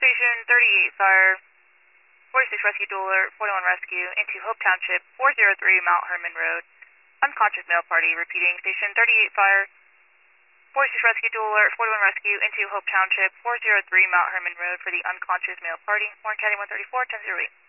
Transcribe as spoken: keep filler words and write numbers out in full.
Station thirty-eight Fire, forty-six Rescue Dueler, forty-one Rescue, into Hope Township, four oh three Mount Herman Road. Unconscious male party, repeating. Station thirty-eight Fire, forty-six Rescue Dueler, forty-one Rescue, into Hope Township, four oh three Mount Herman Road for the unconscious male party. Warren County one thirty-four, ten oh eight.